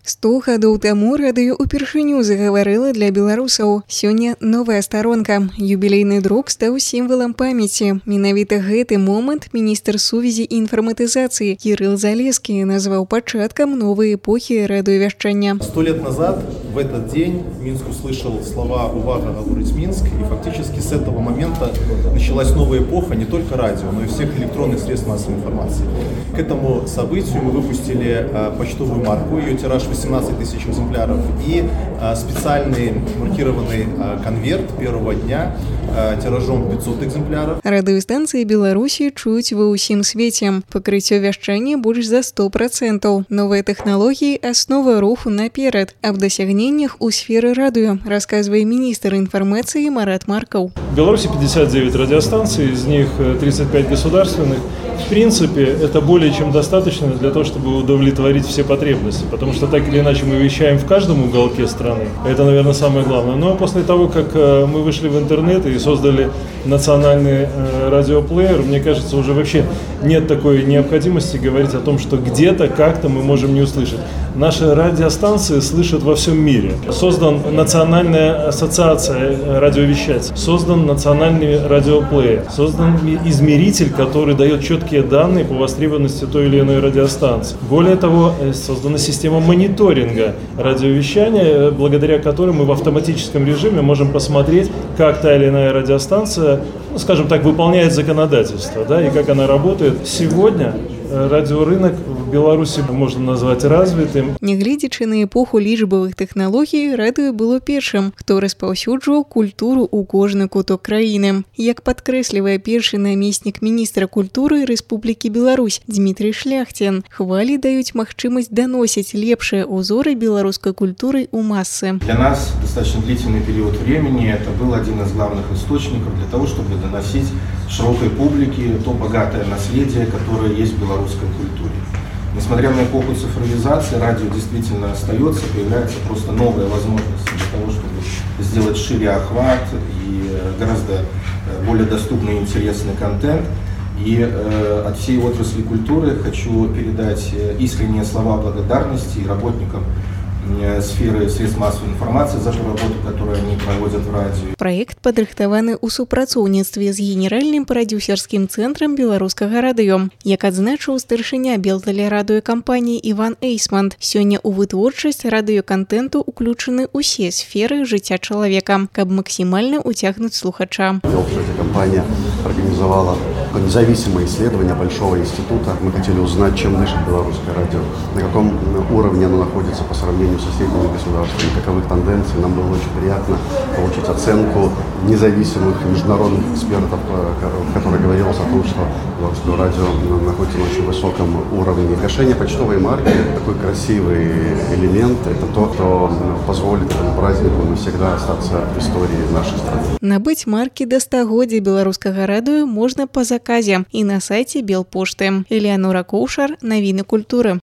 100 гадоў таму радыё ўпершыню загаварыла для беларусаў. Сёння новая старонка. Юбілейны друк стаў сімвалам памяці. Менавіта гэты момант міністр сувязі і інфарматызацыі Кирилл Залескі назваў пачаткам новой эпохи радиовещания. 100 лет назад в этот день Минск услышал слова «Увага, говорить Минск», и фактически с этого момента началась новая эпоха не только радио, но и всех электронных средств массовой информации. К этому событию мы выпустили почтовую марку, ее тираж 18 тысяч экземпляров, и специальный маркированный конверт первого дня тиражом 500 экземпляров. Радыёстанцыі Беларусі чуюць ва ўсім свеце. Пакрыццё вяшчання больш за 100%. Новыя тэхналогіі – аснова руху наперад. Аб дасягненнях у сферы радыё расказвае міністр інфармацыі Марат Маркаў. В Беларуси 59 радиостанций, из них 35 государственных. В принципе, это более чем достаточно для того, чтобы удовлетворить все потребности, потому что так или иначе мы вещаем в каждом уголке страны. Это, наверное, самое главное. Но после того, как мы вышли в интернет и создали национальный радиоплеер, мне кажется, уже вообще нет такой необходимости говорить о том, что где-то, как-то мы можем не услышать. Наши радиостанции слышат во всем мире. Создан национальная ассоциация радиовещателей, создан национальный радиоплеер, создан измеритель, который дает четкие данные по востребованности той или иной радиостанции. Более того, создана система мониторинга радиовещания, благодаря которой мы в автоматическом режиме можем посмотреть, как та или иная радиостанция, скажем так, выполняет законодательство, да, и как она работает. Сегодня радиорынок в Беларуси можно назвать развитым. Нягледзячы на эпоху лічбавых тэхналогій, радыё было першым, хто распаўсюджваў культуру ў кожны куток краіны. Як падкрэслівае першы намеснік міністра культуры Рэспублікі Беларусь Дмітрий Шляхтін, хвалі даюць магчымасць даносіць лепшыя узоры беларускай культуры ў массы. Для нас достаточно длительный период времени это был один из главных источников для того, чтобы доносить широкой публике то богатое наследие, которое есть в белорусской культуре. Несмотря на эпоху цифровизации, радио действительно остается, появляются просто новые возможности для того, чтобы сделать шире охват и гораздо более доступный и интересный контент. И от всей отрасли культуры хочу передать искренние слова благодарности работникам сферы средств массовой информации за ту работу, которую они проводят в радио. Проект падрыхтаваны ў супрацоўніцтве з генеральным прадзюсерскім цэнтрам беларускага радыё. Як адзначыў старшыня белтэлерадыёкампаніі Іван Эйсманд, сёння ў вытворчасць радыёкантэнту ўключаны ўсе сферы жыцця чалавека, каб максімальна ўцягнуць слухача. Компания организовала независимое исследование большого института. Мы хотели узнать, чем дышит белорусское радио, на каком уровне оно находится по сравнению с соседними государствами, каковых тенденций. Нам было очень приятно получить оценку независимых международных экспертов, в которой говорилось о том, что белорусское радио находится на очень высоком уровне. Гашение почтовой марки – это такой красивый элемент, это то, что позволит этому празднику навсегда остаться в истории нашей страны. Набыць маркі да стагоддзя беларускага радыё можна па заказе і на сайце Белпошты. Элеанора Коўшар, навіны культуры.